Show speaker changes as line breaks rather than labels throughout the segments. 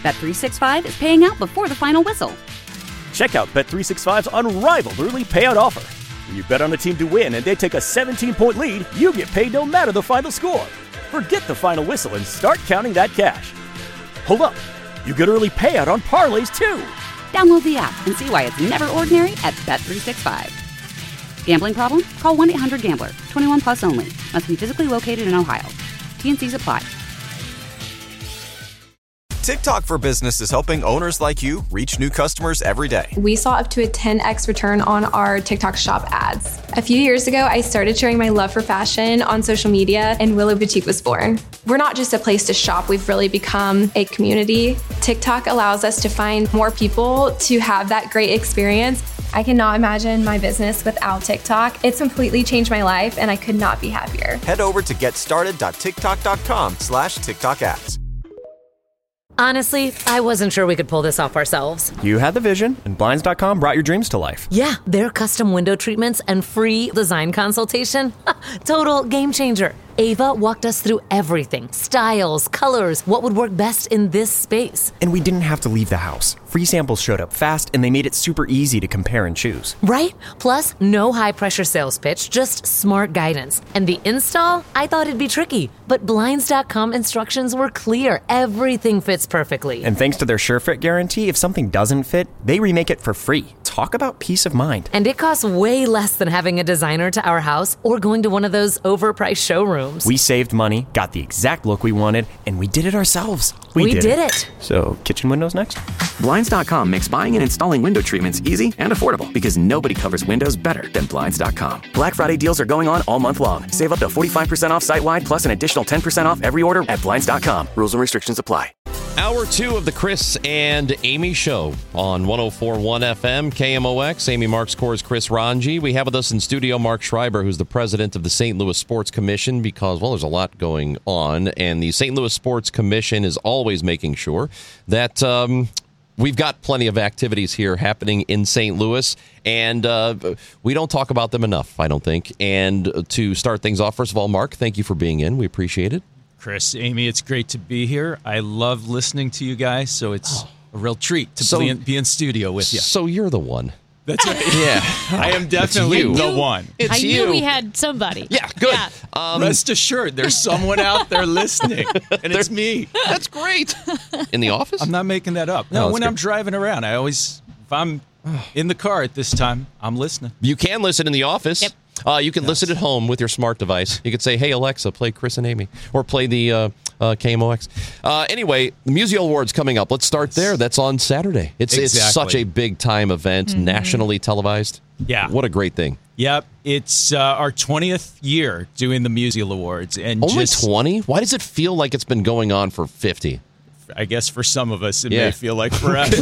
Bet365 is paying out before the final whistle.
Check out Bet365's unrivaled early payout offer. When you bet on a team to win and they take a 17-point lead, you get paid no matter the final score. Forget the final whistle and start counting that cash. Hold up. You get early payout on parlays, too.
Download the app and see why it's never ordinary at Bet365. Gambling problem? Call 1-800-GAMBLER. 21 plus only. Must be physically located in Ohio. T&Cs apply.
TikTok for Business is helping owners like you reach new customers every day.
We saw up to a 10x return on our TikTok shop ads. A few years ago, I started sharing my love for fashion on social media, and Willow Boutique was born. We're not just a place to shop, we've really become a community. TikTok allows us to find more people to have that great experience. I cannot imagine my business without TikTok. It's completely changed my life, and I could not be happier.
Head over to getstarted.tiktok.com/TikTok ads.
Honestly, I wasn't sure we could pull this off ourselves.
You had the vision, and Blinds.com brought your dreams to life.
Yeah, their custom window treatments and free design consultation. Total game changer. Ava walked us through everything. Styles, colors, what would work best in this space.
And we didn't have to leave the house. Free samples showed up fast, and they made it super easy to compare and choose.
Right? Plus, no high-pressure sales pitch, just smart guidance. And the install? I thought it'd be tricky, but Blinds.com instructions were clear. Everything fits perfectly.
And thanks to their SureFit guarantee, if something doesn't fit, they remake it for free. Talk about peace of mind.
And it costs way less than having a designer to our house or going to one of those overpriced showrooms.
We saved money, got the exact look we wanted, and we did it ourselves.
We did it.
So, kitchen windows next?
Blinds.com makes buying and installing window treatments easy and affordable because nobody covers windows better than Blinds.com. Black Friday deals are going on all month long. Save up to 45% off site-wide plus an additional 10% off every order at Blinds.com. Rules and restrictions apply.
Hour 2 of the Chris and Amy Show on 104.1 FM, KMOX. Amy Marks Core's Chris Ranji. We have with us in studio Mark Schreiber, who's the president of the St. Louis Sports Commission because, well, there's a lot going on. And the St. Louis Sports Commission is always making sure that we've got plenty of activities here happening in St. Louis. And we don't talk about them enough, I don't think. And to start things off, first of all, Mark, thank you for being in. We appreciate it.
Chris, Amy, it's great to be here. I love listening to you guys, so it's a real treat to be in studio with you.
So you're the one.
That's right.
Yeah.
I am definitely the one.
It's
I
you.
knew we had somebody.
Yeah, good.
Yeah.
Rest assured, there's someone out there listening, and it's me.
That's great. In the office?
I'm not making that up. No, when I'm driving around, if I'm in the car at this time, I'm listening.
You can listen in the office.
Yep.
You can listen at home with your smart device. You could say, hey, Alexa, play Chris and Amy. Or play the KMOX. Anyway, the Musial Awards coming up. Let's start there. That's on Saturday. It's such a big-time event, nationally televised.
Yeah.
What a great thing.
Yep. It's our 20th year doing the Musial Awards. And
Only 20? Why does it feel like it's been going on for 50?
I guess for some of us, it may feel like forever.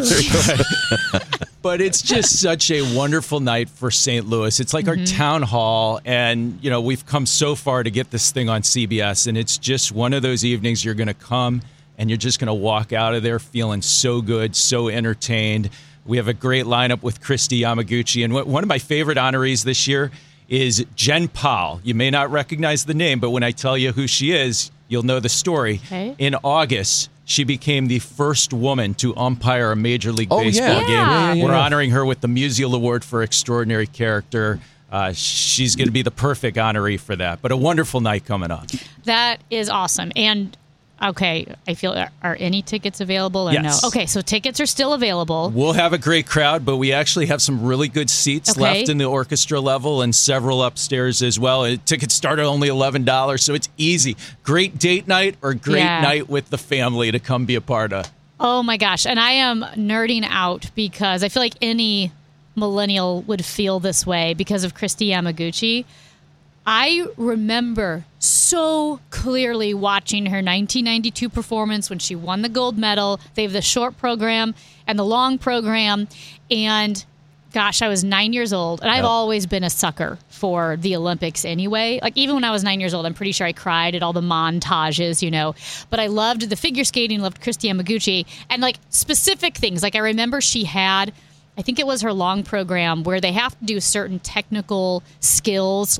But it's just such a wonderful night for St. Louis. It's like our town hall, and we've come so far to get this thing on CBS, and it's just one of those evenings you're going to come, and you're just going to walk out of there feeling so good, so entertained. We have a great lineup with Christy Yamaguchi, and one of my favorite honorees this year is Jen Powell. You may not recognize the name, but when I tell you who she is, you'll know the story.
Okay.
In August, she became the first woman to umpire a Major League Baseball game. We're honoring her with the Musial Award for Extraordinary Character. She's going to be the perfect honoree for that. But a wonderful night coming up.
That is awesome. And, okay, I feel, are any tickets available or
Yes.
no? Okay, so tickets are still available.
We'll have a great crowd, but we actually have some really good seats left in the orchestra level and several upstairs as well. Tickets start at only $11, so it's easy. Great date night or great night with the family to come be a part of.
Oh, my gosh. And I am nerding out because I feel like any millennial would feel this way because of Christy Yamaguchi. I remember so clearly watching her 1992 performance when she won the gold medal. They have the short program and the long program. And gosh, I was 9 years old. And I've always been a sucker for the Olympics anyway. Like even when I was 9 years old, I'm pretty sure I cried at all the montages, But I loved the figure skating, loved Christy Yamaguchi. And like specific things. Like I remember she had, I think it was her long program where they have to do certain technical skills like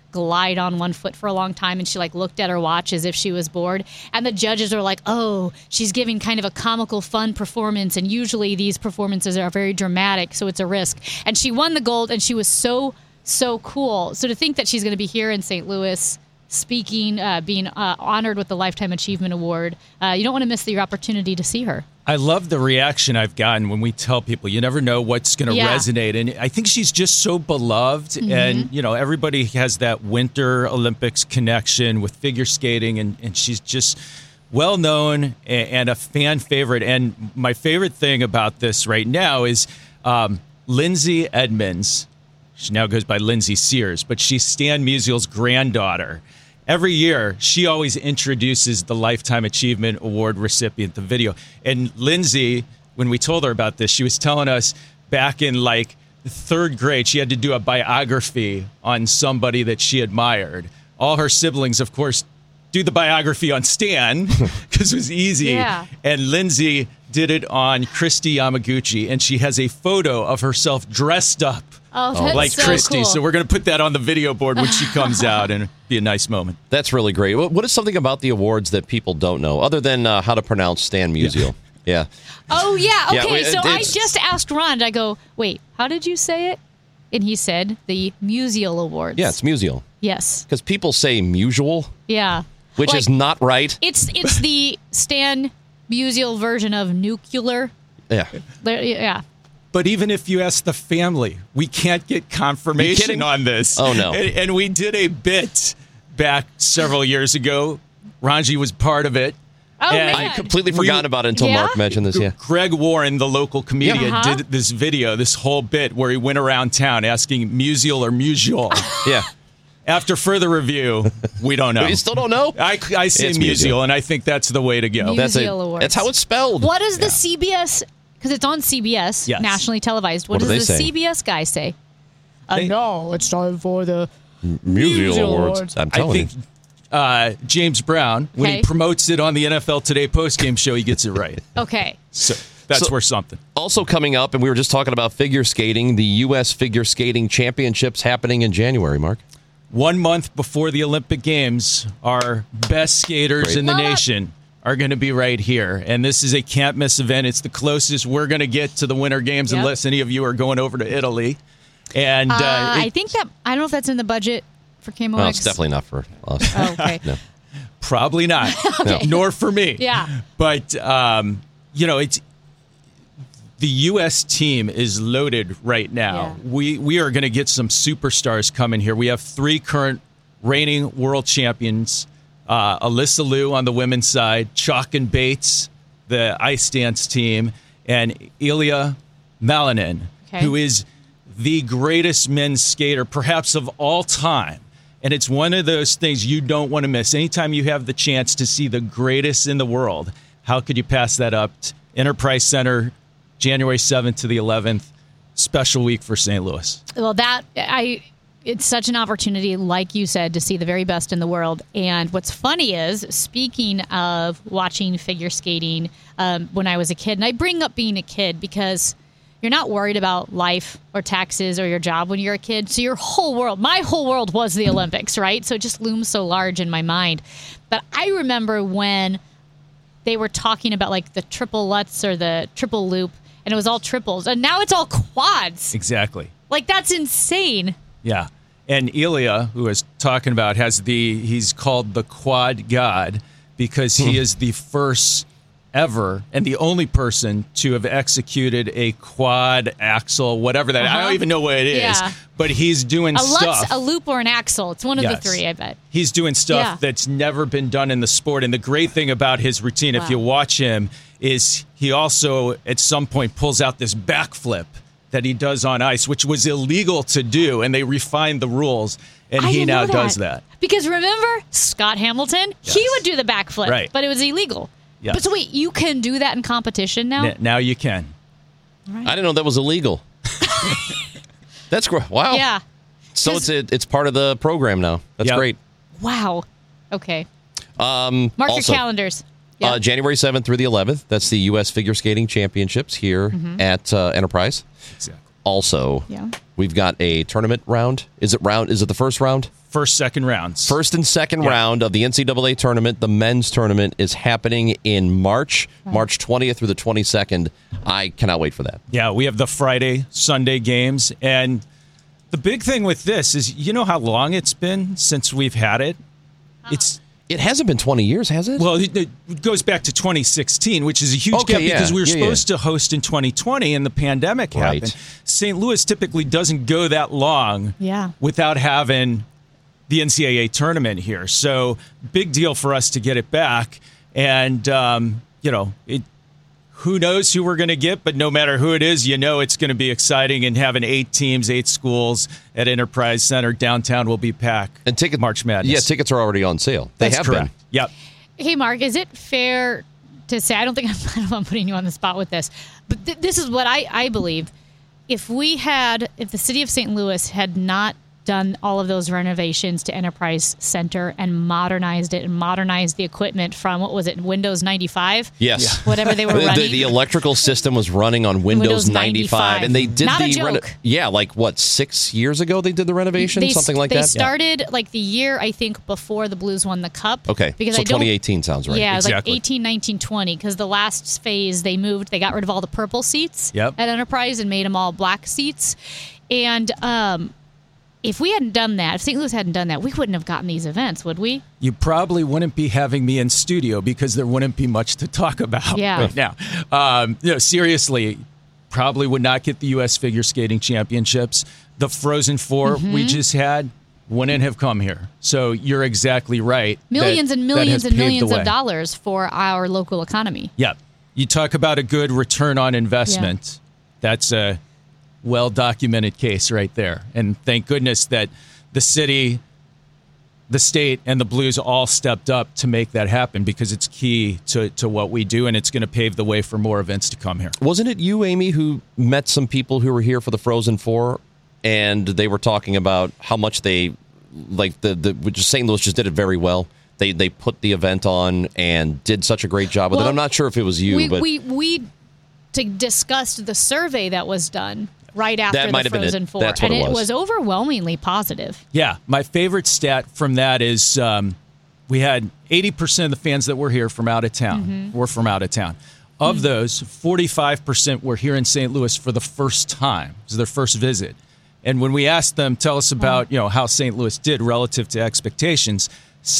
glide on one foot for a long time, and she like looked at her watch as if she was bored. And the judges are like, oh, she's giving kind of a comical, fun performance, and usually these performances are very dramatic, so it's a risk. And she won the gold, and she was so cool. So to think that she's going to be here in St. Louis speaking, being honored with the Lifetime Achievement Award, you don't want to miss your opportunity to see her.
I love the reaction I've gotten when we tell people you never know what's going to resonate. And I think she's just so beloved. Mm-hmm. And, you know, everybody has that Winter Olympics connection with figure skating. And she's just well known and a fan favorite. And my favorite thing about this right now is Lindsay Edmonds. She now goes by Lindsay Sears, but she's Stan Musial's granddaughter. Every year, she always introduces the Lifetime Achievement Award recipient, the video. And Lindsay, when we told her about this, she was telling us back in like third grade, she had to do a biography on somebody that she admired. All her siblings, of course, do the biography on Stan because it was easy.
Yeah.
And Lindsay did it on Kristi Yamaguchi, and she has a photo of herself dressed up like
so
Kristi.
cool.
So we're going to put that on the video board when she comes out, and it'll be a nice moment.
That's really great. What is something about the awards that people don't know, other than how to pronounce Stan Musial? Yeah.
Oh, yeah. Okay,
Yeah,
so I just asked Ron. I go, wait, how did you say it? And he said the Musial Awards.
Yeah, it's Musial.
Yes.
Because people say Musial,
Yeah.
which is not right.
It's the Stan Musial version of nuclear.
Yeah.
Yeah.
But even if you ask the family, we can't get confirmation on this.
Oh, no.
And we did a bit back several years ago. Ranji was part of it.
Oh,
and
man.
I completely forgot about it until Mark mentioned this. Yeah.
Greg Warren, the local comedian,
Uh-huh.
did this video, this whole bit where he went around town asking Musial or Musial.
Yeah.
After further review, we don't know.
You still don't know?
I say
It's
Musial, and I think that's the way to go.
Musial Awards.
That's how it's spelled.
What does the CBS, because it's on CBS,
Yes.
nationally televised,
What
what
do
does
they
the
say?
CBS guy say? No, it's time for the
Musial Awards. I'm
I
telling
think
you.
James Brown, when he
Okay.
promotes it on the NFL Today postgame show, he gets it right.
Okay.
So that's worth something.
Also coming up, and we were just talking about figure skating, the U.S. Figure Skating Championships happening in January, Mark.
1 month before the Olympic Games, our best skaters in the nation are going to be right here. And this is a can't-miss event. It's the closest we're going to get to the Winter Games unless any of you are going over to Italy. And
I think that, I don't know if that's in the budget for KMOX.
Well, it's definitely not for us.
Oh, okay.
No.
probably not, nor for me.
Yeah.
But, it's the U.S. team is loaded right now.
Yeah.
We are going to get some superstars coming here. We have 3 current reigning world champions, Alyssa Liu on the women's side, Chalk and Bates, the ice dance team, and Ilya Malinin, who is the greatest men's skater perhaps of all time. And it's one of those things you don't want to miss. Anytime you have the chance to see the greatest in the world, how could you pass that up? Enterprise Center, January 7th to the 11th, special week for St. Louis.
Well, it's such an opportunity, like you said, to see the very best in the world. And what's funny is, speaking of watching figure skating when I was a kid, and I bring up being a kid because you're not worried about life or taxes or your job when you're a kid. So your whole world, my whole world was the Olympics, right? So it just looms so large in my mind. But I remember when they were talking about like the triple Lutz or the triple loop, and it was all triples. And now it's all quads.
Exactly.
Like, that's insane.
Yeah. And Ilya, who I was talking about, he's called the quad god because he is the first ever and the only person to have executed a quad axle, whatever that. I don't even know what it is,
Yeah.
but he's doing
A
stuff.
Lutz, a loop, or an axle. It's one of
Yes.
the 3, I bet.
He's doing stuff
Yeah.
that's never been done in the sport. And the great thing about his routine, if
Wow.
you watch him, is he also at some point pulls out this backflip that he does on ice, which was illegal to do. And they refined the rules. And
I
he
didn't
now
know
does that.
Because remember, Scott Hamilton, he would do the backflip,
Right.
but it was illegal.
Yes.
But so wait, you can do that in competition now?
Now you can.
I didn't know that was illegal. That's great. Wow.
Yeah.
So it's part of the program now. That's great.
Wow. Okay.
Mark
your calendars. Yeah.
January 7th through the 11th. That's the U.S. Figure Skating Championships here at Enterprise.
Exactly.
Also, We've got a tournament round. Is it the first round?
First, second rounds.
First and second round of the NCAA tournament. The men's tournament is happening in March 20th through the 22nd. I cannot wait for that.
Yeah, we have the Friday, Sunday games. And the big thing with this is, you know how long it's been since we've had it?
It hasn't been 20 years, has it?
Well, it goes back to 2016, which is a huge gap because we were supposed to host in 2020 and the pandemic happened. St. Louis typically doesn't go that long without having the NCAA tournament here. So big deal for us to get it back. And, who knows who we're going to get, but no matter who it is, it's going to be exciting. And having 8 teams, 8 schools at Enterprise Center downtown will be packed.
And
March Madness.
Yeah, tickets are already on sale.
That's correct. Been. Yep.
Hey, Mark, is it fair to say, I don't think I'm putting you on the spot with this, but this is what I believe. If the city of St. Louis had not done all of those renovations to Enterprise Center and modernized it and modernized the equipment from, what was it, Windows 95?
Yes.
Whatever they were running.
The electrical system was running on Windows 95. And they did
Not a joke.
6 years ago they did the renovation? Something like that?
They started the year, I think, before the Blues won the Cup.
Okay,
because
so 2018 sounds right.
Yeah,
exactly.
It was 18, 19, 20, because the last phase they got rid of all the purple seats at Enterprise and made them all black seats. And if we hadn't done that, if St. Louis hadn't done that, we wouldn't have gotten these events, would we?
You probably wouldn't be having me in studio because there wouldn't be much to talk about right now. Seriously, probably would not get the U.S. Figure Skating Championships. The Frozen Four we just had wouldn't have come here. So you're exactly right.
Millions and millions and millions of dollars for our local economy.
Yeah. You talk about a good return on investment. That's a well-documented case right there. And thank goodness that the city, the state, and the Blues all stepped up to make that happen because it's key to what we do, and it's going to pave the way for more events to come here.
Wasn't it you, Amy, who met some people who were here for the Frozen Four, and they were talking about how much they, St. Louis just did it very well. They put the event on and did such a great job with it. I'm not sure if it was you, but
we discussed the survey that was done right after the Frozen Four.
That's what
and
it
was overwhelmingly positive.
Yeah. My favorite stat from that is we had 80% of the fans that were here from out of town were from out of town. Of those, 45% were here in St. Louis for the first time. It was their first visit. And when we asked them, tell us about how St. Louis did relative to expectations,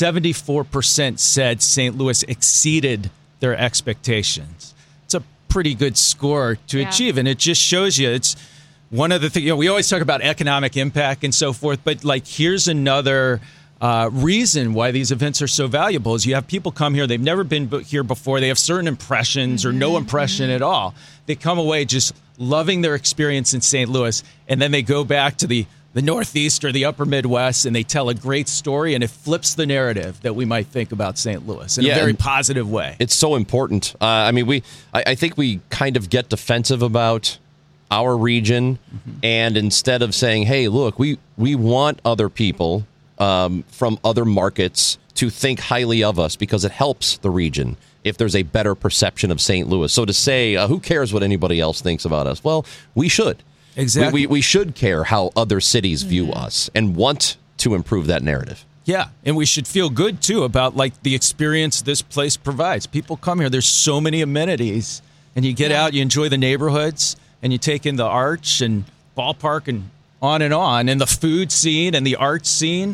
74% said St. Louis exceeded their expectations. It's a pretty good score to achieve, and it just shows you it's one of the things. We always talk about economic impact and so forth, but here's another reason why these events are so valuable is you have people come here, they've never been here before, they have certain impressions or no impression at all. They come away just loving their experience in St. Louis, and then they go back to the Northeast or the upper Midwest, and they tell a great story, and it flips the narrative that we might think about St. Louis in a very positive way.
It's so important. I think we kind of get defensive about our region, and instead of saying, hey, look, we want other people from other markets to think highly of us because it helps the region if there's a better perception of St. Louis. So to say, who cares what anybody else thinks about us? Well, we should.
Exactly.
We should care how other cities view us and want to improve that narrative.
Yeah, and we should feel good, too, about the experience this place provides. People come here. There's so many amenities, and you get out, you enjoy the neighborhoods, and you take in the Arch and ballpark and on, and the food scene and the art scene.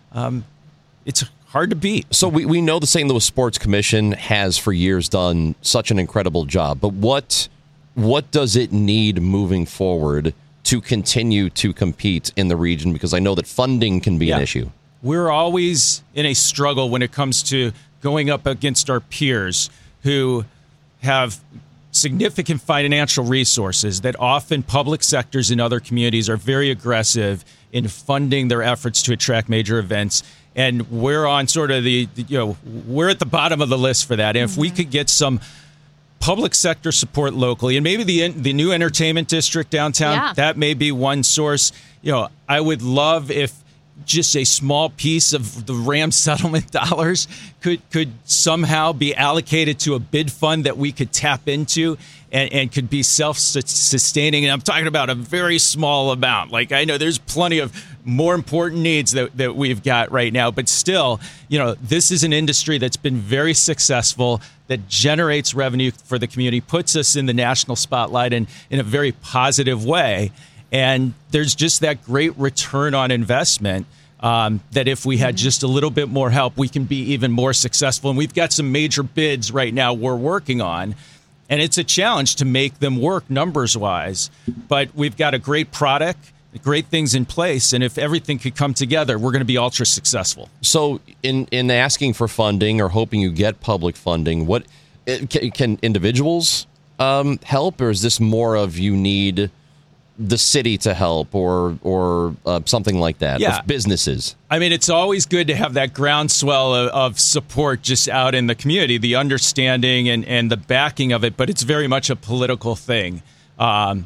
It's hard to beat.
So we know the St. Louis Sports Commission has for years done such an incredible job, but what does it need moving forward to continue to compete in the region? Because I know that funding can be an issue.
We're always in a struggle when it comes to going up against our peers who have significant financial resources that often public sectors in other communities are very aggressive in funding their efforts to attract major events. And we're on sort of we're at the bottom of the list for that. And if we could get some public sector support locally, and maybe the new entertainment district downtown, that may be one source. I would love if just a small piece of the Rams settlement dollars could somehow be allocated to a bid fund that we could tap into and could be self-sustaining. And I'm talking about a very small amount. Like, I know there's plenty of more important needs that we've got right now, but still, this is an industry that's been very successful, that generates revenue for the community, puts us in the national spotlight in a very positive way. And there's just that great return on investment that if we had just a little bit more help, we can be even more successful. And we've got some major bids right now we're working on. And it's a challenge to make them work numbers-wise. But we've got a great product, great things in place. And if everything could come together, we're going to be ultra successful.
So in asking for funding or hoping you get public funding, what can individuals help? Or is this more of you need the city to help or something like that?
Yeah.
Businesses.
I mean, it's always good to have that groundswell of support just out in the community, the understanding and the backing of it. But it's very much a political thing that,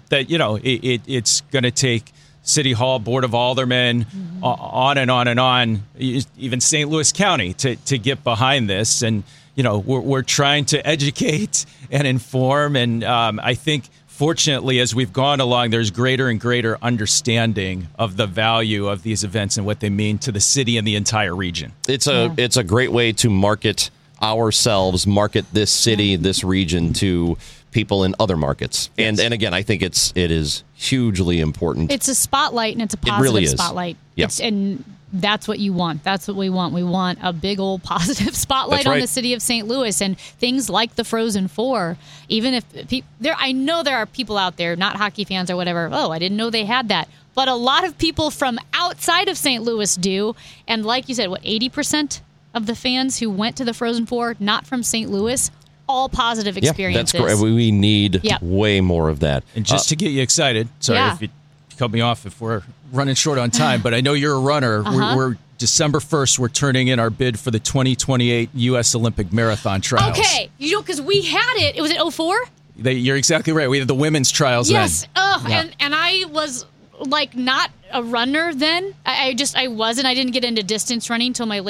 it's going to take City Hall, Board of Aldermen, on and on and on, even St. Louis County to get behind this. And, we're trying to educate and inform. And I think, fortunately, as we've gone along, there's greater and greater understanding of the value of these events and what they mean to the city and the entire region.
It's a great way to market ourselves, market this city, this region to people in other markets. Yes. And again, I think it is hugely important.
It's a spotlight, and it's a positive
really
spotlight.
Yeah.
And that's what you want. That's what we want. We want a big old positive spotlight on the city of St. Louis and things like the Frozen Four. Even if I know there are people out there, not hockey fans or whatever. Oh, I didn't know they had that. But a lot of people from outside of St. Louis do. And like you said, 80% of the fans who went to the Frozen Four, not from St. Louis, all positive experiences.
Yeah, that's great. We need way more of that.
And just to get you excited, sorry if you cut me off if we're running short on time, but I know you're a runner. We're December 1st, we're turning in our bid for the 2028 U.S. Olympic Marathon Trials.
Okay. Because we had it. Was it 04?
You're exactly right. We had the women's trials then.
Yes. And I was not a runner then. I wasn't. I didn't get into distance running until my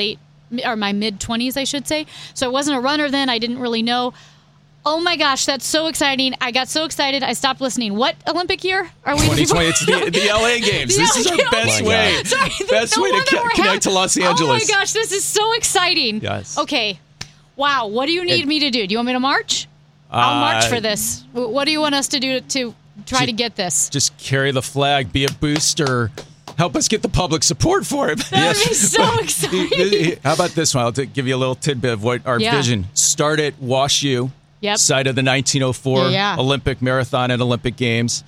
mid-20s, I should say. So I wasn't a runner then. I didn't really know. Oh my gosh, that's so exciting. I got so excited, I stopped listening. What Olympic year are we?
2020, it's the LA Games. This is our best way. Best way to connect to Los Angeles.
Oh my gosh, this is so exciting.
Yes.
Okay. Wow, what do you need me to do? Do you want me to march? I'll march for this. What do you want us to do to try to get this?
Just carry the flag, be a booster. Help us get the public support for it.
That would be so exciting.
How about this one? I'll give you a little tidbit of what our vision. Start at Wash U.
Yep.
Site of the 1904 Olympic Marathon and Olympic Games.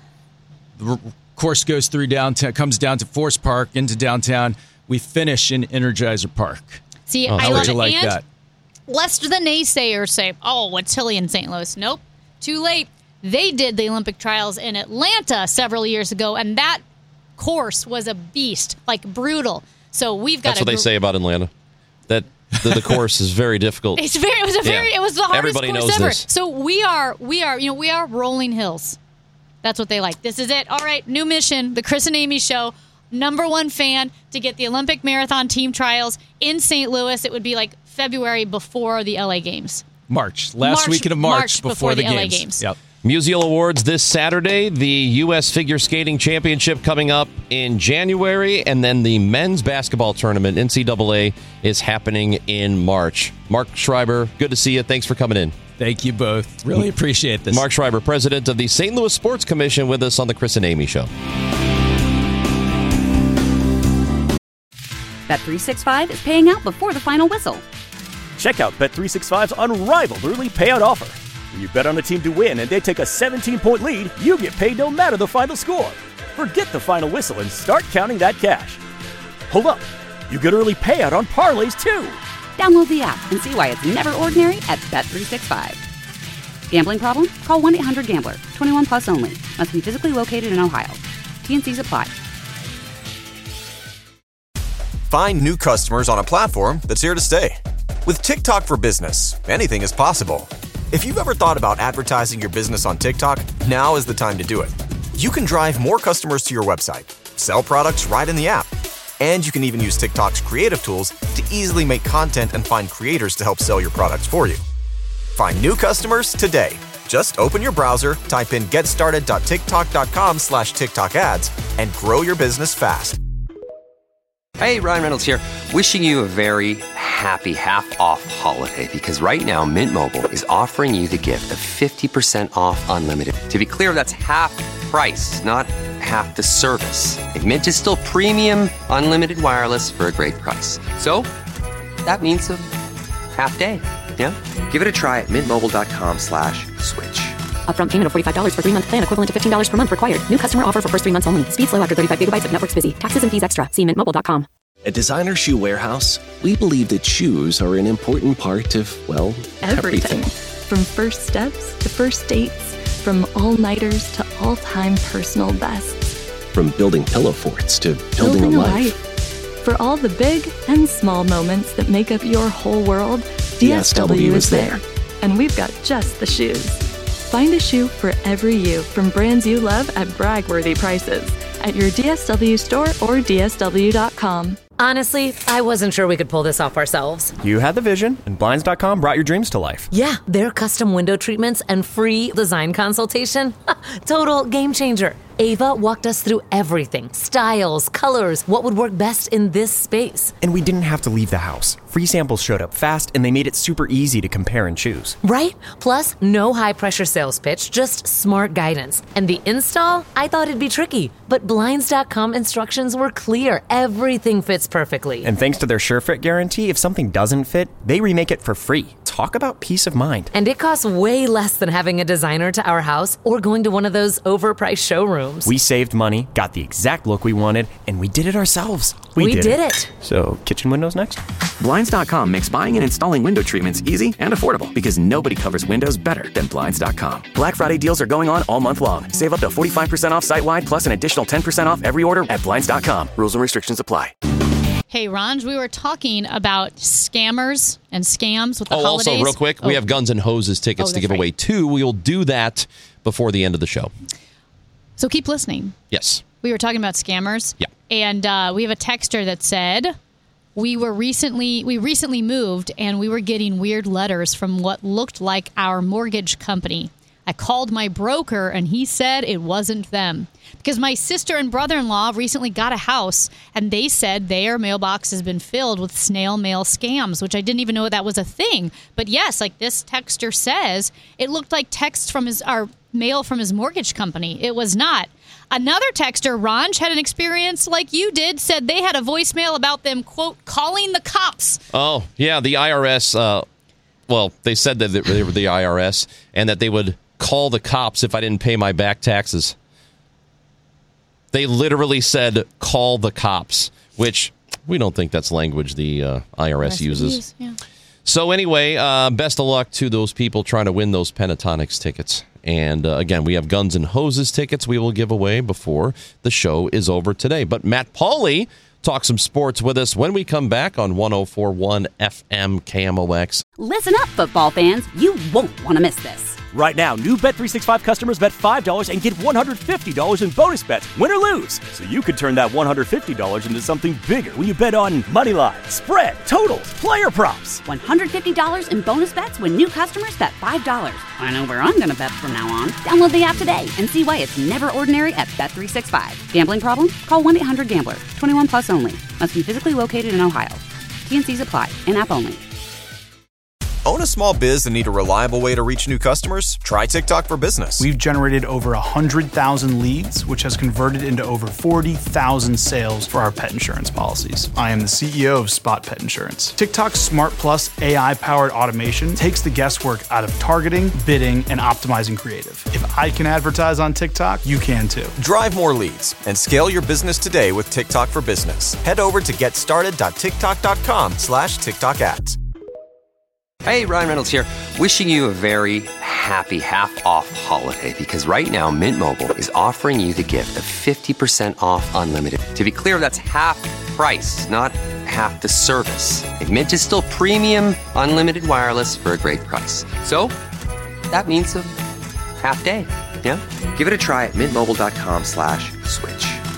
The course goes through downtown, comes down to Forest Park, into downtown. We finish in Energizer Park.
See,
how would you like that?
Lest the naysayers say, "Oh, what's hilly in St. Louis?" Nope, too late. They did the Olympic trials in Atlanta several years ago, and that course was a beast, brutal. So we've got.
That's what they say about Atlanta. That. The course is very difficult.
It was the hardest
Everybody
course
knows
ever.
this.
So we are rolling hills. That's what they like. This is it. All right, new mission, the Chris and Amy Show. #1 fan to get the Olympic Marathon team trials in St. Louis. It would be February before the LA Games.
Last weekend of March before the
LA
games.
Games.
Yep.
Musial Awards this Saturday, the U.S. Figure Skating Championship coming up in January, and then the men's basketball tournament, NCAA, is happening in March. Mark Schreiber, good to see you. Thanks for coming in.
Thank you both. Really appreciate this.
Mark Schreiber, president of the St. Louis Sports Commission, with us on the Chris and Amy Show.
Bet365 is paying out before the final whistle.
Check out Bet365's unrivaled early payout offer. When you bet on a team to win and they take a 17-point lead, you get paid no matter the final score. Forget the final whistle and start counting that cash. Hold up. You get early payout on parlays, too.
Download the app and see why it's never ordinary at Bet365. Gambling problem? Call 1-800-GAMBLER. 21 plus only. Must be physically located in Ohio. T&Cs apply.
Find new customers on a platform that's here to stay. With TikTok for Business, anything is possible. If you've ever thought about advertising your business on TikTok, now is the time to do it. You can drive more customers to your website, sell products right in the app, And you can even use TikTok's creative tools to easily make content and find creators to help sell your products for you. Find new customers today. Just open your browser, type in getstarted.tiktok.com/TikTok ads, and grow your business fast.
Hey, Ryan Reynolds here. Wishing you a very happy half-off holiday because right now Mint Mobile is offering you the gift of 50% off unlimited. To be clear, that's half price, not half the service. Like, Mint is still premium unlimited wireless for a great price. So that means a half day. Yeah? Give it a try at mintmobile.com/switch.
Upfront payment of $45 for 3-month plan equivalent to $15 per month required. New customer offer for first 3 months only. Speed slow after 35 gigabytes if network's busy. Taxes and fees extra. See mintmobile.com.
At Designer Shoe Warehouse, we believe that shoes are an important part of, well, everything.
From first steps to first dates, from all-nighters to all-time personal bests.
From building pillow forts to building a life.
For all the big and small moments that make up your whole world, DSW is there. And we've got just the shoes. Find a shoe for every you from brands you love at brag-worthy prices at your DSW store or DSW.com.
Honestly, I wasn't sure we could pull this off ourselves.
You had the vision, and Blinds.com brought your dreams to life.
Yeah, their custom window treatments and free design consultation. Total game changer. Ava walked us through everything. Styles, colors, what would work best in this space.
And we didn't have to leave the house. Free samples showed up fast, and they made it super easy to compare and choose.
Right? Plus, no high-pressure sales pitch, just smart guidance. And the install? I thought it'd be tricky, but Blinds.com instructions were clear. Everything fits perfectly.
And thanks to their SureFit guarantee, if something doesn't fit, they remake it for free. Talk about peace of mind.
And it costs way less than having a designer to our house or going to one of those overpriced showrooms.
We saved money, got the exact look we wanted, and we did it ourselves.
We did it.
So, kitchen windows next?
Blinds.com makes buying and installing window treatments easy and affordable because nobody covers windows better than Blinds.com. Black Friday deals are going on all month long. Save up to 45% off site-wide plus an additional 10% off every order at Blinds.com. Rules and restrictions apply.
Hey, Ron, we were talking about scammers and scams with the holidays.
Also, real quick, we have Guns N' Hoses tickets to give away too. We will do that before the end of the show.
So keep listening.
Yes.
We were talking about scammers.
Yeah.
And we have a texter that said we recently moved and we were getting weird letters from what looked like our mortgage company. I called my broker and he said it wasn't them. Because my sister and brother-in-law recently got a house and they said their mailbox has been filled with snail mail scams, which I didn't even know that was a thing. But yes, like this texter says, it looked like text from our mail from his mortgage company. It was not. Another texter, Ranj, had an experience like you did, said they had a voicemail about them, quote, calling the cops.
Oh, yeah, the IRS, well, they said that they were the IRS and that they would call the cops if I didn't pay my back taxes. They literally said, call the cops, which we don't think that's language the IRS uses.
Yeah.
So anyway, best of luck to those people trying to win those Pentatonics tickets. And again, we have Guns N' Hoses tickets we will give away before the show is over today. But Matt Pauley talks some sports with us when we come back on 104.1 FM KMOX.
Listen up, football fans. You won't want to miss this.
Right now, new Bet365 customers bet $5 and get $150 in bonus bets, win or lose. So you could turn that $150 into something bigger when you bet on money line, spread, totals, player props.
$150 in bonus bets when new customers bet $5. I know where I'm going to bet from now on. Download the app today and see why it's never ordinary at Bet365. Gambling problem? Call 1-800-GAMBLER. 21 plus only. Must be physically located in Ohio. T&Cs apply. In-app only.
Own a small biz and need a reliable way to reach new customers? Try TikTok for Business.
We've generated over 100,000 leads, which has converted into over 40,000 sales for our pet insurance policies. I am the CEO of Spot Pet Insurance. TikTok's Smart Plus AI-powered automation takes the guesswork out of targeting, bidding, and optimizing creative. If I can advertise on TikTok, you can too.
Drive more leads and scale your business today with TikTok for Business. Head over to getstarted.tiktok.com/TikTok ads.
Hey, Ryan Reynolds here. Wishing you a very happy half-off holiday because right now Mint Mobile is offering you the gift of 50% off unlimited. To be clear, that's half price, not half the service. Like, Mint is still premium unlimited wireless for a great price. So that means a half day. Yeah? Give it a try at mintmobile.com/switch.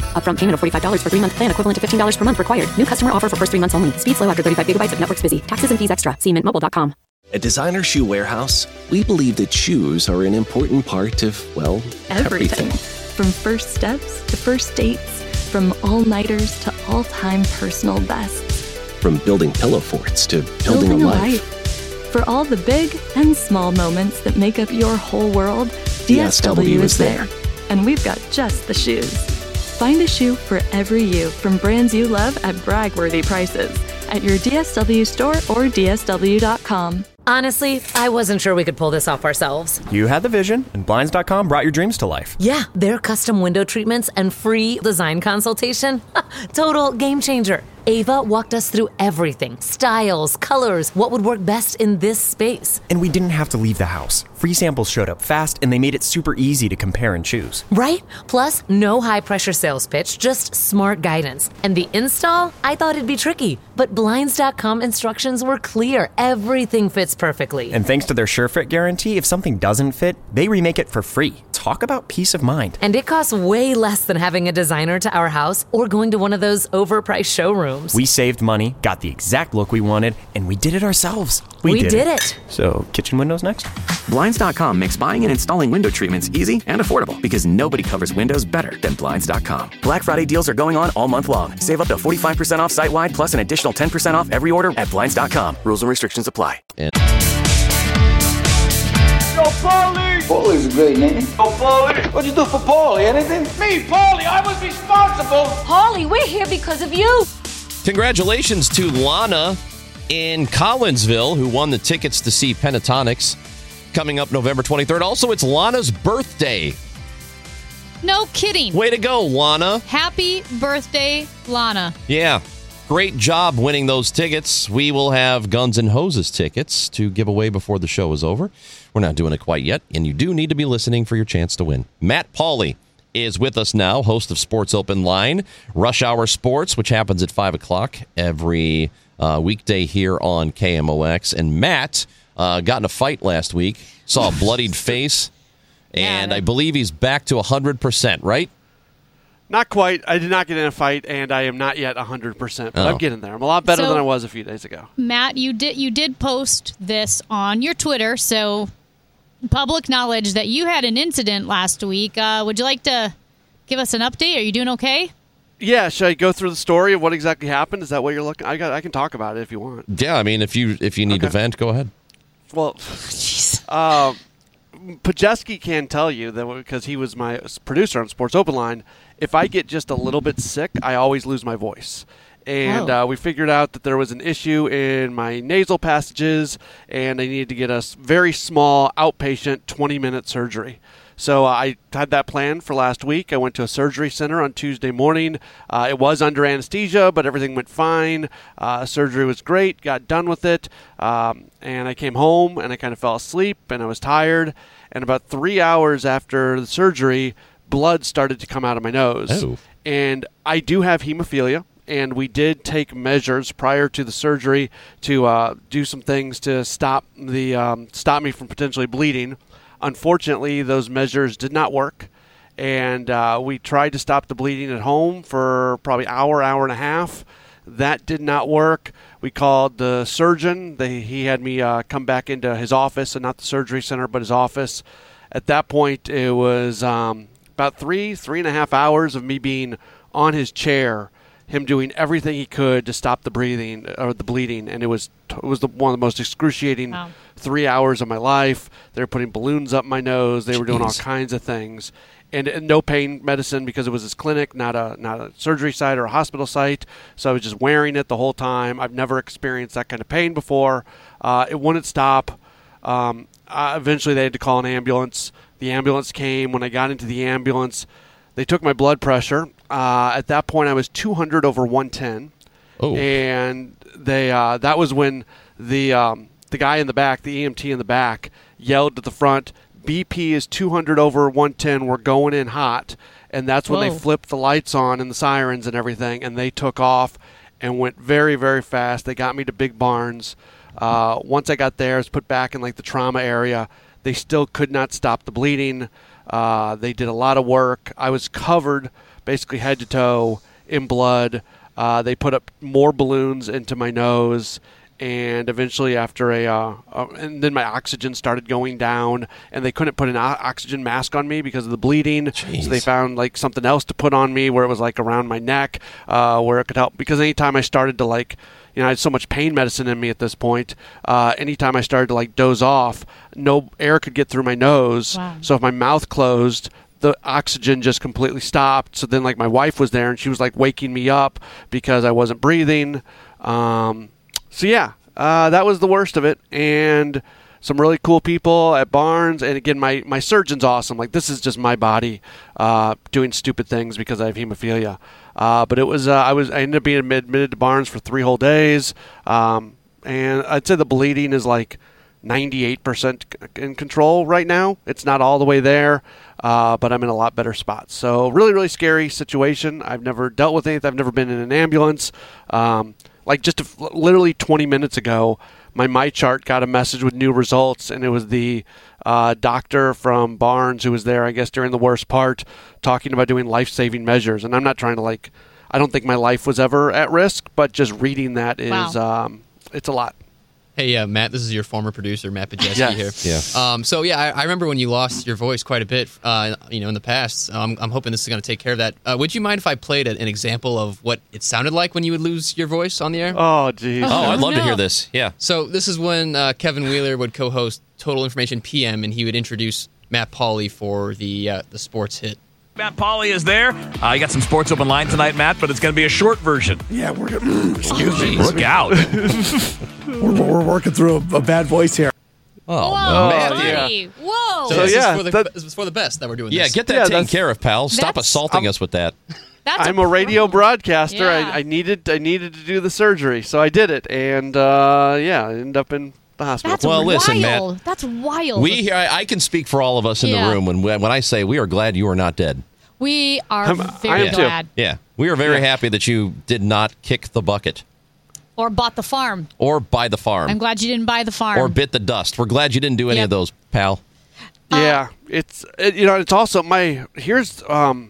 Upfront payment of $45 for 3-month plan equivalent to $15 per month required. New customer offer for first 3 months only. Speed slow after 35 gigabytes if network's busy. Taxes and fees extra. See mintmobile.com.
At Designer Shoe Warehouse, we believe that shoes are an important part of, well, everything.
From first steps to first dates, from all-nighters to all-time personal bests.
From building pillow forts to building a life.
For all the big and small moments that make up your whole world, DSW is there. And we've got just the shoes. Find a shoe for every you from brands you love at brag-worthy prices at your DSW store or DSW.com.
Honestly, I wasn't sure we could pull this off ourselves.
You had the vision, and Blinds.com brought your dreams to life.
Yeah, their custom window treatments and free design consultation. Total game changer. Ava walked us through everything. Styles, colors, what would work best in this space.
And we didn't have to leave the house. Free samples showed up fast, and they made it super easy to compare and choose.
Right? Plus, no high-pressure sales pitch, just smart guidance. And the install? I thought it'd be tricky, but Blinds.com instructions were clear. Everything fits perfectly.
And thanks to their SureFit guarantee, if something doesn't fit, they remake it for free. Talk about peace of mind.
And it costs way less than having a designer to our house or going to one of those overpriced showrooms.
We saved money, got the exact look we wanted, and we did it ourselves.
We did it.
So, kitchen windows next?
Blinds.com makes buying and installing window treatments easy and affordable because nobody covers windows better than Blinds.com. Black Friday deals are going on all month long. Save up to 45% off site-wide plus an additional 10% off every order at Blinds.com. Rules and restrictions apply.
Yo, Paulie! Paulie's a great name. Yo, Paulie! What'd you do for Paulie? Anything? Me, Paulie! I was responsible!
Paulie, we're here because of you!
Congratulations to Lana in Collinsville, who won the tickets to see Pentatonix coming up November 23rd. Also, it's Lana's birthday.
No kidding.
Way to go, Lana.
Happy birthday, Lana.
Yeah. Great job winning those tickets. We will have Guns N' Hoses tickets to give away before the show is over. We're not doing it quite yet, and you do need to be listening for your chance to win. Matt Pauley is with us now, host of Sports Open Line, Rush Hour Sports, which happens at 5 o'clock every weekday here on KMOX. And Matt got in a fight last week, saw a bloodied face, and I believe he's back to 100%, right?
Not quite. I did not get in a fight, and I am not yet 100%, but I'm getting there. I'm a lot better than I was a few days ago.
Matt, you did post this on your Twitter, so public knowledge that you had an incident last week. Would you like to give us an update? Are you doing okay?
Yeah, should I go through the story of what exactly happened? Is that what you're looking? I can talk about it if you want.
Yeah, I mean, if you need to vent, go ahead.
Well, Pajeski can tell you that because he was my producer on Sports Open Line. If I get just a little bit sick, I always lose my voice. And we figured out that there was an issue in my nasal passages, and I needed to get a very small outpatient 20-minute surgery. So I had that planned for last week. I went to a surgery center on Tuesday morning. It was under anesthesia, but everything went fine. Surgery was great, got done with it. And I came home, and I kind of fell asleep, and I was tired. And about 3 hours after the surgery, blood started to come out of my nose.
Oh.
And I do have hemophilia. And we did take measures prior to the surgery to do some things to stop me from potentially bleeding. Unfortunately, those measures did not work, and we tried to stop the bleeding at home for probably hour and a half. That did not work. We called the surgeon. He had me come back into his office, and not the surgery center, but his office. At that point, it was about 3.5 hours of me being on his chair, him doing everything he could to stop the bleeding, and it was one of the most excruciating 3 hours of my life. They were putting balloons up my nose. They were doing all kinds of things, and no pain medicine because it was his clinic, not a surgery site or a hospital site. So I was just wearing it the whole time. I've never experienced that kind of pain before. It wouldn't stop. Eventually, they had to call an ambulance. The ambulance came. When I got into the ambulance, they took my blood pressure. At that point, I was 200 over 110.
Oh.
And that was when the guy in the back, the EMT in the back, yelled at the front, BP is 200 over 110. We're going in hot. And that's when they flipped the lights on and the sirens and everything, and they took off and went very, very fast. They got me to Big Barnes. Once I got there, I was put back in like the trauma area. They still could not stop the bleeding. They did a lot of work. I was covered basically head to toe in blood. They put up more balloons into my nose. And eventually after and then my oxygen started going down, and they couldn't put an oxygen mask on me because of the bleeding.
Jeez.
So they found like something else to put on me where it was like around my neck, where it could help. Because anytime I started to I had so much pain medicine in me at this point. Anytime I started to doze off, no air could get through my nose.
Wow.
So if my mouth closed, the oxygen just completely stopped. So then my wife was there, and she was waking me up because I wasn't breathing. So yeah, that was the worst of it, and some really cool people at Barnes. And again, my surgeon's awesome. This is just my body doing stupid things because I have hemophilia. But it was I ended up being admitted to Barnes for 3 whole days, and I'd say the bleeding is 98% in control right now. It's not all the way there, but I'm in a lot better spot. So really, really scary situation. I've never dealt with anything. I've never been in an ambulance. Literally 20 minutes ago, my MyChart got a message with new results, and it was the doctor from Barnes who was there, I guess, during the worst part, talking about doing life-saving measures. And I'm not trying to I don't think my life was ever at risk, but just reading that is, it's a lot.
Hey, Matt, this is your former producer, Matt Pajeski
Yes.
here. Yeah. I remember when you lost your voice quite a bit, in the past. I'm hoping this is going to take care of that. Would you mind if I played an example of what it sounded like when you would lose your voice on the air?
Oh, geez.
I'd love to hear this. Yeah.
So this is when Kevin Wheeler would co-host Total Information PM, and he would introduce Matt Pauley for the sports hit.
Matt Pauley is there. You got some Sports Open Line tonight, Matt, but it's going to be a short version.
Yeah, we're going to... Excuse me.
Look out.
We're working through a bad voice here.
Oh,
Matthew.
Yeah.
Whoa.
So this is for the best that we're doing this.
Yeah, get that taken care of, pal. Stop assaulting us with that.
I'm a radio broadcaster.
Yeah.
I needed to do the surgery, so I did it. And, I ended up in the hospital.
That's
well,
wild.
listen, Matt.
That's wild.
I can speak for all of us in the room when I say we are glad you are not dead.
We are very glad.
Yeah. We are very happy that you did not kick the bucket.
Or bought the farm.
Or buy the farm.
I'm glad you didn't buy the farm.
Or bit the dust. We're glad you didn't do any of those, pal.
Yeah. It's also here's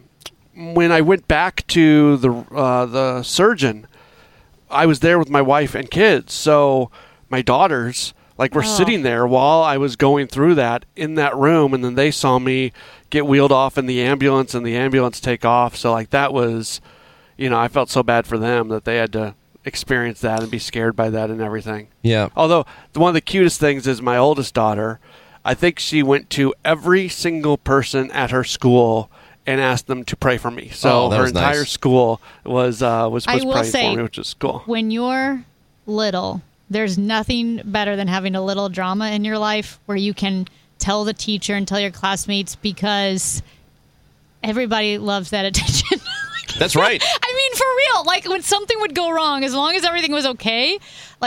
when I went back to the surgeon, I was there with my wife and kids. So my daughters were sitting there while I was going through that in that room, and then they saw me get wheeled off in the ambulance and the ambulance take off. So that was, I felt so bad for them that they had to experience that and be scared by that and everything.
Yeah.
Although one of the cutest things is my oldest daughter, I think she went to every single person at her school and asked them to pray for me. So her entire school was praying for me, which is cool.
When you're little, there's nothing better than having a little drama in your life where you can tell the teacher and tell your classmates, because everybody loves that attention.
That's right.
I mean, for real. When something would go wrong, as long as everything was okay,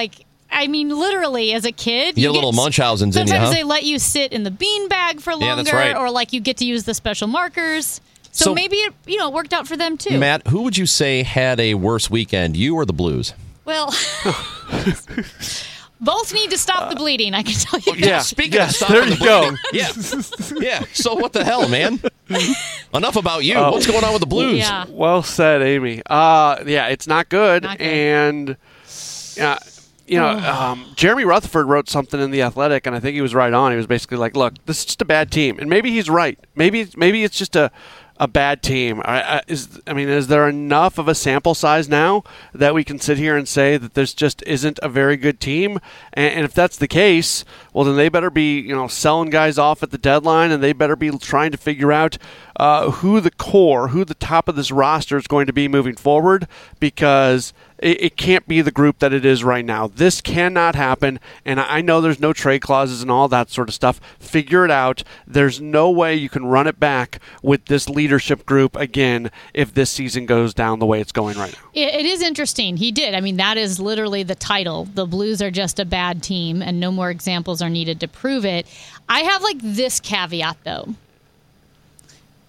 literally, as a kid,
you get little Munchausen's in you, huh?
Sometimes they let you sit in the beanbag for longer,
that's right.
or you get to use the special markers. So maybe it worked out for them too.
Matt, who would you say had a worse weekend, you or the Blues?
Well, both need to stop the bleeding, I can tell you.
Yeah, speaking of stopping the bleeding. Yeah. So what the hell, man? Enough about you. What's going on with the Blues?
Yeah.
Well said, Amy. It's not good. And Jeremy Rutherford wrote something in The Athletic, and I think he was right on. He was basically look, this is just a bad team. And maybe he's right. Maybe it's just a bad team. Is there enough of a sample size now that we can sit here and say that this just isn't a very good team? And if that's the case, well, then they better be selling guys off at the deadline, and they better be trying to figure out who the top of this roster is going to be moving forward, because it can't be the group that it is right now. This cannot happen, and I know there's no trade clauses and all that sort of stuff. Figure it out. There's no way you can run it back with this leadership group again if this season goes down the way it's going right now.
It is interesting. He did. That is literally the title. The Blues are just a bad team, and no more examples are needed to prove it. I have this caveat, though.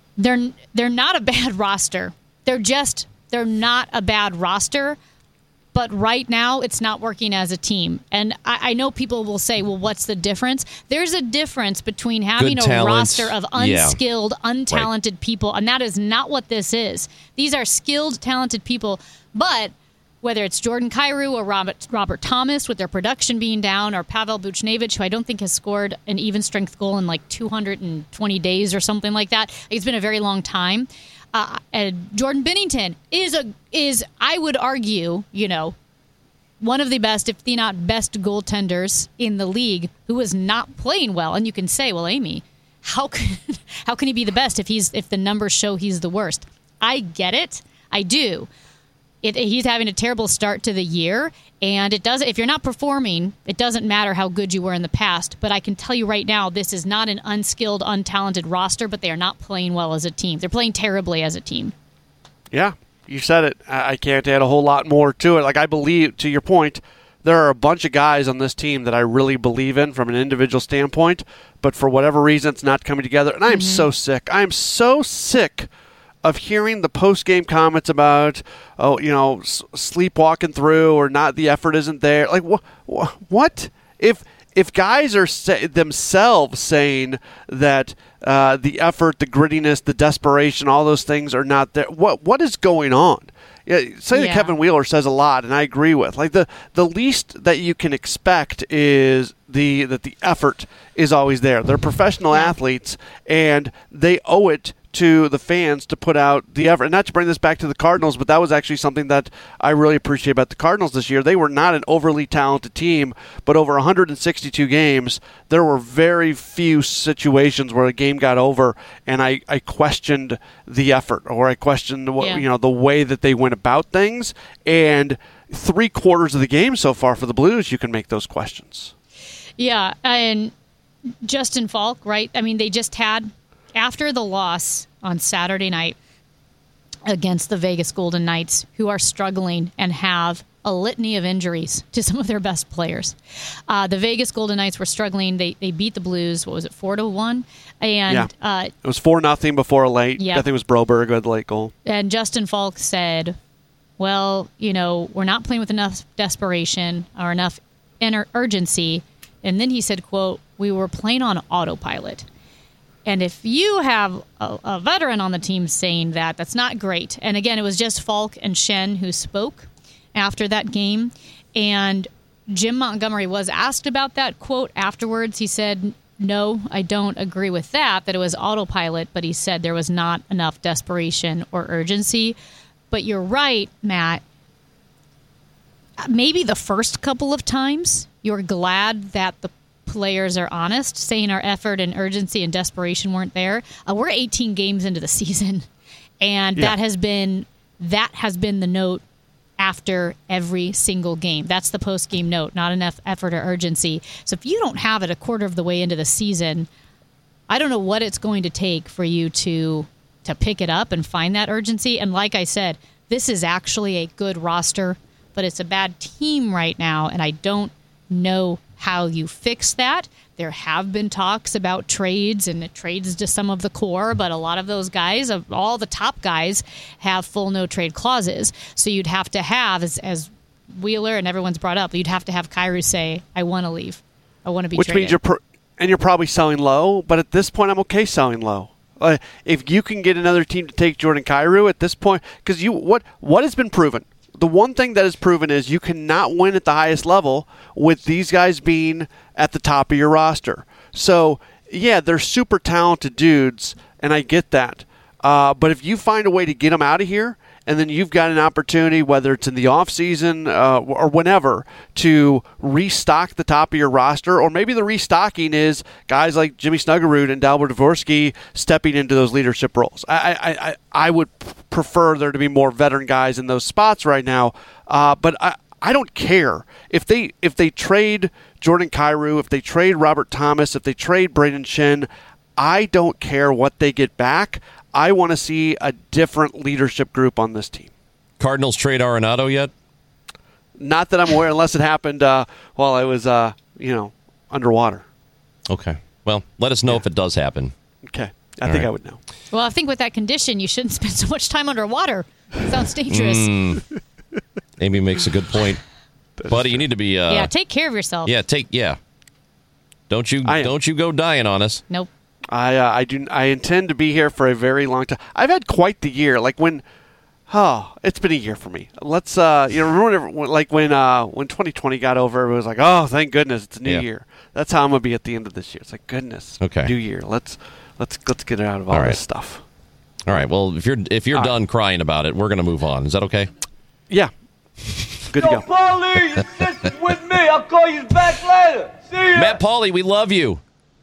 They're not a bad roster. They're not a bad roster. But right now, it's not working as a team. And I know people will say, well, what's the difference? There's a difference between having a roster of unskilled, untalented people, and that is not what this is. These are skilled, talented people. But whether it's Jordan Kyrou or Robert Thomas with their production being down, or Pavel Buchnevich, who I don't think has scored an even-strength goal in like 220 days or something like that. It's been a very long time. Jordan Binnington is I would argue, one of the best, if the not best, goaltenders in the league, who is not playing well. And you can say, well, Amy, how can he be the best if the numbers show he's the worst? I get it. I do. He's having a terrible start to the year, and if you're not performing, it doesn't matter how good you were in the past. But I can tell you right now, this is not an unskilled, untalented roster, but they are not playing well as a team. They're playing terribly as a team.
Yeah, you said it. I can't add a whole lot more to it. Like, I believe, to your point, there are a bunch of guys on this team that I really believe in from an individual standpoint, but for whatever reason, it's not coming together. And I am so sick. I am so sick of hearing the post-game comments about, sleepwalking through, or not, the effort isn't there. Like, what? If guys are themselves saying that the effort, the grittiness, the desperation, all those things are not there, what is going on? That Kevin Wheeler says a lot, and I agree with. Like, the least that you can expect is that the effort is always there. They're professional athletes, and they owe it to the fans to put out the effort. And not to bring this back to the Cardinals, but that was actually something that I really appreciate about the Cardinals this year. They were not an overly talented team, but over 162 games, there were very few situations where a game got over and I questioned the effort, or I questioned the way that they went about things. And 3/4 of the game so far for the Blues, you can make those questions.
Yeah, and Justin Falk, right? I mean, they just had, after the loss on Saturday night against the Vegas Golden Knights, who are struggling and have a litany of injuries to some of their best players. The Vegas Golden Knights were struggling. They beat the Blues, 4-1? And
it was 4-0 before a late.
Yeah.
I think it was Broberg who had the late goal.
And Justin Falk said, well, we're not playing with enough desperation or enough urgency. And then he said, quote, we were playing on autopilot. And if you have a veteran on the team saying that, that's not great. And again, it was just Falk and Schenn who spoke after that game. And Jim Montgomery was asked about that quote afterwards. He said, no, I don't agree with that it was autopilot, but he said there was not enough desperation or urgency. But you're right, Matt. Maybe the first couple of times you're glad that the players are honest, saying our effort and urgency and desperation weren't there. We're 18 games into the season, and that has been the note after every single game. That's the post-game note, not enough effort or urgency. So if you don't have it a quarter of the way into the season, I don't know what it's going to take for you to pick it up and find that urgency. And like I said, this is actually a good roster, but it's a bad team right now, and I don't know how you fix that. There have been talks about trades to some of the core, but a lot of those guys, all the top guys, have full no-trade clauses. So you'd have to have, as Wheeler and everyone's brought up, you'd have to have Kyrou say, I want to leave. I want to be traded.
Which means you're probably selling low, but at this point I'm okay selling low. If you can get another team to take Jordan Kyrou at this point, because what has been proven? The one thing that is proven is you cannot win at the highest level with these guys being at the top of your roster. So, yeah, they're super talented dudes, and I get that. But if you find a way to get them out of here, and then you've got an opportunity, whether it's in the offseason or whenever, to restock the top of your roster, or maybe the restocking is guys like Jimmy Snuggerud and Dalibor Dvorsky stepping into those leadership roles. I would prefer there to be more veteran guys in those spots right now, but I don't care. If they trade Jordan Kyrou, if they trade Robert Thomas, if they trade Brayden Schenn, I don't care what they get back. I want to see a different leadership group on this team.
Cardinals trade Arenado yet?
Not that I'm aware, unless it happened while I was, underwater.
Okay. Well, let us know if it does happen.
Okay. I think I would know.
Well, I think with that condition, you shouldn't spend so much time underwater. It sounds dangerous.
Amy makes a good point. Buddy, you need to be...
take care of yourself.
Don't you go dying on us.
Nope.
I intend to be here for a very long time. I've had quite the year. Like it's been a year for me. Let's remember like when 2020 got over, it was like, oh, thank goodness it's a new year. That's how I'm gonna be at the end of this year. It's like, goodness, new year. Let's get it out of all this stuff.
All right. Well, if you're done crying about it, we're gonna move on. Is that okay?
Yeah. Good to go.
Paulie, your sister's with me. I'll call you back later. See ya.
Matt Pauly, we love you.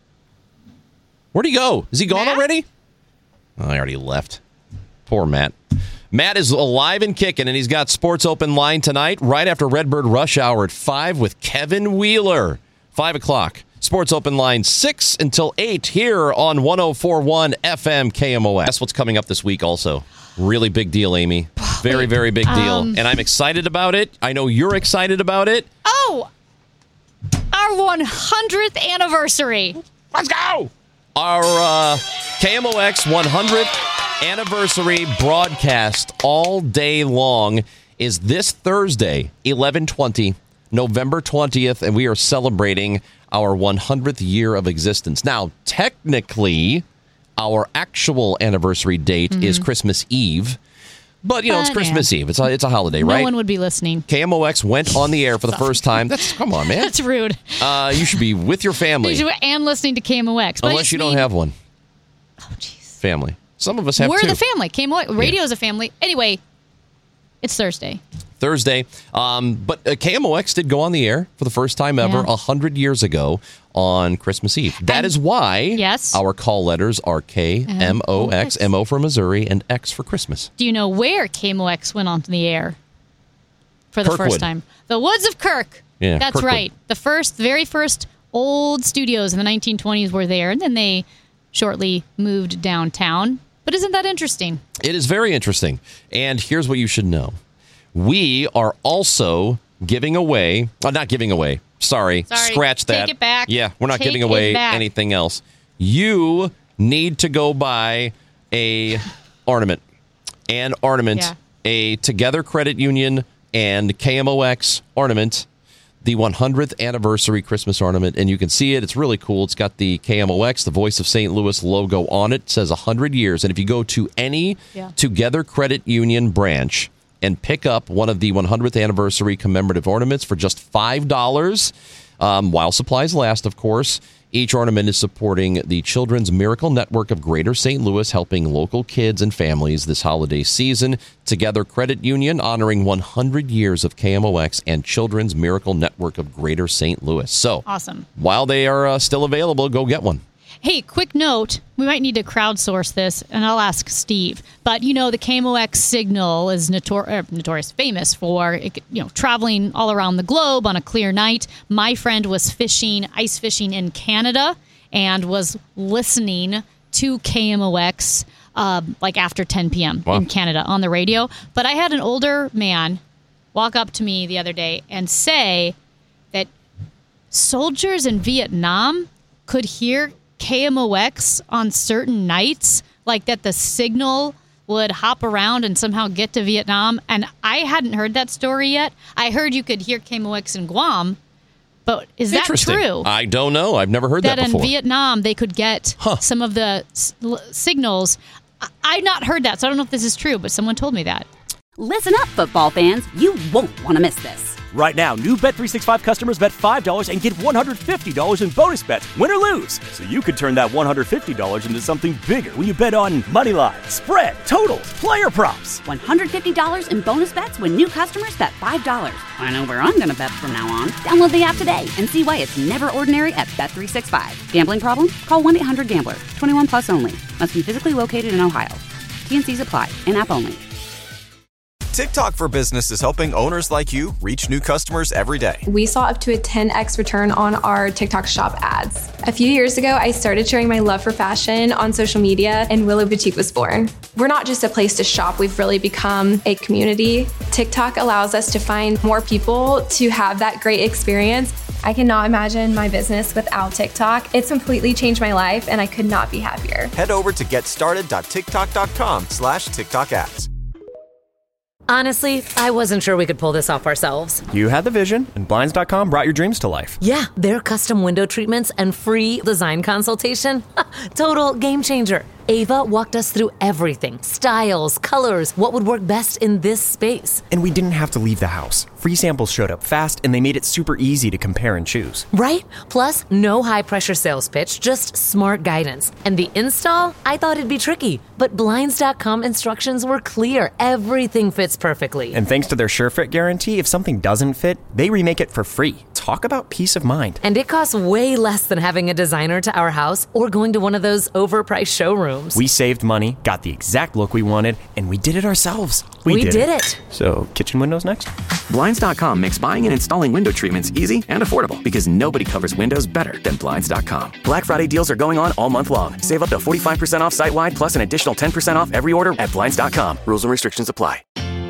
Where'd he go? Is he gone already? Oh, I already left. Poor Matt. Matt is alive and kicking, and he's got Sports Open Line tonight, right after Redbird Rush Hour at 5 with Kevin Wheeler. 5 o'clock. Sports Open Line 6 until 8 here on 104.1 FM KMOX. That's what's coming up this week also. Really big deal, Amy. Very, very big deal. And I'm excited about it. I know you're excited about it.
Oh! Our 100th anniversary.
Let's go! Our KMOX 100th anniversary broadcast all day long is this Thursday, 11/20, November 20th, and we are celebrating our 100th year of existence. Now, technically, our actual anniversary date is Christmas Eve, but it's Christmas Eve. It's a holiday, right?
No one would be listening.
KMOX went on the air for the first time. Come on, man.
That's rude.
You should be with your family.
And listening to KMOX. But
unless you don't have one. Oh, jeez. Family. Some of us have
We're
two.
the family. KMOX. Radio is a family. Anyway, it's Thursday.
But KMOX did go on the air for the first time ever 100 years ago on Christmas Eve. That is why our call letters are KMOX, MO for Missouri, and X for Christmas.
Do you know where KMOX went on the air for the first time? The Woods of Kirk.
Yeah,
that's
Kirkwood.
right. The very first old studios in the 1920s were there, and then they shortly moved downtown. But isn't that interesting?
It is very interesting. And here's what you should know. We are also giving away, not giving away, sorry, scratch that.
Take it back.
Yeah, we're not giving away anything else. You need to go buy a ornament. A Together Credit Union and KMOX ornament, the 100th anniversary Christmas ornament, and you can see it. It's really cool. It's got the KMOX, the Voice of St. Louis logo on it. It says 100 years. And if you go to any Together Credit Union branch and pick up one of the 100th anniversary commemorative ornaments for just $5, while supplies last, of course. Each ornament is supporting the Children's Miracle Network of Greater St. Louis, helping local kids and families this holiday season. Together Credit Union, honoring 100 years of KMOX and Children's Miracle Network of Greater St. Louis. So,
awesome.
While they are still available, go get one.
Hey, quick note. We might need to crowdsource this, and I'll ask Steve. But, the KMOX signal is notorious, famous for, traveling all around the globe on a clear night. My friend was ice fishing in Canada and was listening to KMOX after 10 p.m. in Canada on the radio. But I had an older man walk up to me the other day and say that soldiers in Vietnam could hear KMOX on certain nights, like that the signal would hop around and somehow get to Vietnam. And I hadn't heard that story yet. I heard you could hear KMOX in Guam, but is that true?
I don't know. I've never heard that before.
That in Vietnam they could get some of the signals. I've not heard that, so I don't know if this is true, but someone told me that.
Listen up, football fans. You won't want to miss this.
Right now, new Bet365 customers bet $5 and get $150 in bonus bets, win or lose. So you could turn that $150 into something bigger when you bet on money line, spread, totals, player props.
$150 in bonus bets when new customers bet $5. I know where I'm going to bet from now on. Download the app today and see why it's never ordinary at Bet365. Gambling problem? Call 1-800-GAMBLER. 21 plus only. Must be physically located in Ohio. T&Cs apply. In-app only.
TikTok for Business is helping owners like you reach new customers every day.
We saw up to a 10x return on our TikTok shop ads. A few years ago, I started sharing my love for fashion on social media, and Willow Boutique was born. We're not just a place to shop, we've really become a community. TikTok allows us to find more people to have that great experience. I cannot imagine my business without TikTok. It's completely changed my life, and I could not be happier.
Head over to getstarted.tiktok.com/TikTok ads.
Honestly, I wasn't sure we could pull this off ourselves.
You had the vision, and Blinds.com brought your dreams to life.
Yeah, their custom window treatments and free design consultation. Total game changer. Ava walked us through everything. Styles, colors, what would work best in this space.
And we didn't have to leave the house. Free samples showed up fast, and they made it super easy to compare and choose.
Right? Plus, no high-pressure sales pitch, just smart guidance. And the install? I thought it'd be tricky, but Blinds.com instructions were clear. Everything fits perfectly.
And thanks to their SureFit guarantee, if something doesn't fit, they remake it for free. Talk about peace of mind.
And it costs way less than having a designer to our house or going to one of those overpriced showrooms.
We saved money, got the exact look we wanted, and we did it ourselves.
We did it.
So, kitchen windows next?
Blinds.com makes buying and installing window treatments easy and affordable because nobody covers windows better than Blinds.com. Black Friday deals are going on all month long. Save up to 45% off site-wide plus an additional 10% off every order at Blinds.com. Rules and restrictions apply.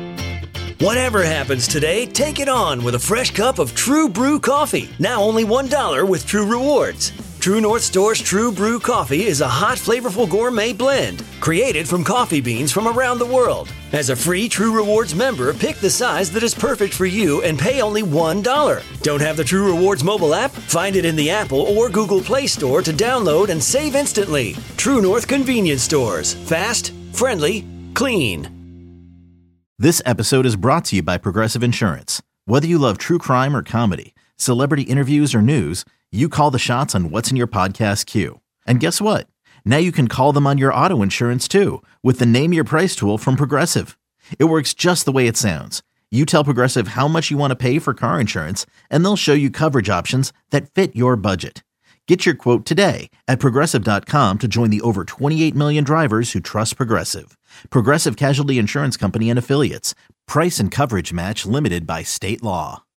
Whatever happens today, take it on with a fresh cup of True Brew coffee. Now only $1 with True Rewards. True North Store's True Brew coffee is a hot, flavorful gourmet blend created from coffee beans from around the world. As a free True Rewards member, pick the size that is perfect for you and pay only $1. Don't have the True Rewards mobile app? Find it in the Apple or Google Play Store to download and save instantly. True North Convenience Stores. Fast, friendly, clean.
This episode is brought to you by Progressive Insurance. Whether you love true crime or comedy, celebrity interviews or news, you call the shots on what's in your podcast queue. And guess what? Now you can call them on your auto insurance too with the Name Your Price tool from Progressive. It works just the way it sounds. You tell Progressive how much you want to pay for car insurance, and they'll show you coverage options that fit your budget. Get your quote today at Progressive.com to join the over 28 million drivers who trust Progressive. Progressive Casualty Insurance Company and Affiliates. Price and coverage match limited by state law.